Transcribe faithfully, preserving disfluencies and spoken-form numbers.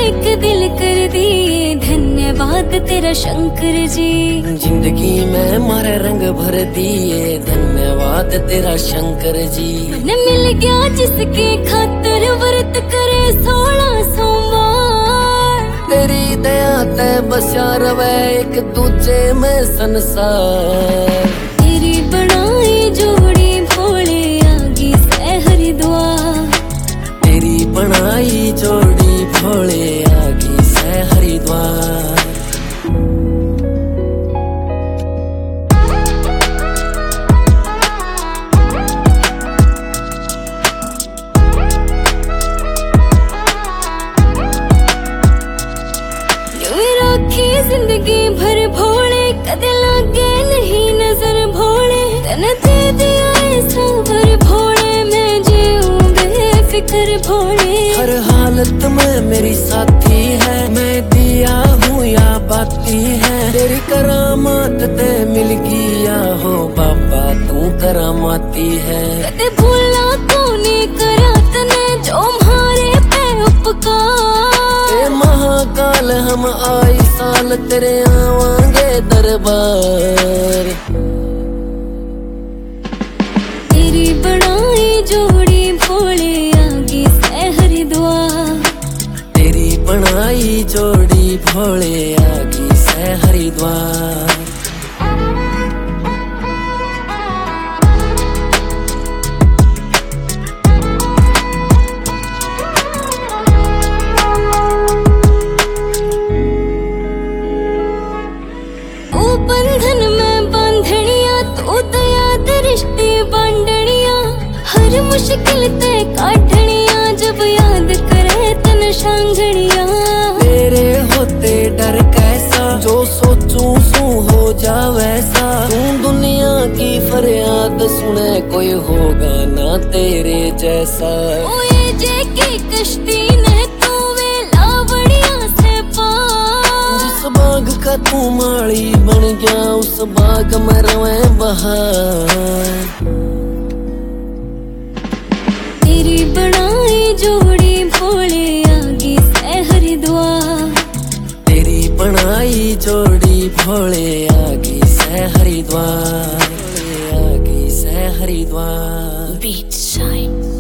एक दिल कर दिए, धन्यवाद तेरा शंकर जी। जिंदगी में मारे रंग भर दिए, धन्यवाद तेरा शंकर जी। मन मिल गया जिसके खातर व्रत करे सोलह सोमवार। तेरी दया ते बसा रवे एक दूजे में संसार। तेरी बनाई जोड़ी भोले आगी से हरिद्वार। तेरी बनाई जोड़ी भोले आगी से हरिद्वार। जिंदगी भर भोले कदे लागे नहीं नजर भोले। तने दे दिया ऐसा भर भोले, मैं जीऊं बेफिक्र भोले। हर हालत में मेरी साथी है, मैं दिया हूँ या बाती है। तेरी करामात ते मिल गया हो बाबा, तू करामाती है। कदे भूला तूने करा तने जो मारे पे उपकार। महाकाल हम आई साल तेरे आवांगे दरबार। तेरी बनाई जोड़ी भोले आगी से हरिद्वार। तेरी बनाई जोड़ी भोले आगी से हरिद्वार। बंधन में बांधनिया तू दया दृष्टि बांधनिया। हर मुश्किल ते काटनिया जब याद करे तन शांगनिया। तेरे होते डर कैसा, जो सोचूं सू हो जा वैसा। तू दुनिया की फरियाद सुने, कोई होगा ना तेरे जैसा। ओ ये जे की कश्ती ने तू वे लावड़िया से पार। जिस बाग का तू माली बन गया, उस बाग में रवे बहार। तेरी बनाई जोड़ी भोले आगी से हरिद्वार। तेरी बनाई जोड़ी भोले आगी से हरिद्वार। आगी से हरिद्वार। Beat shine.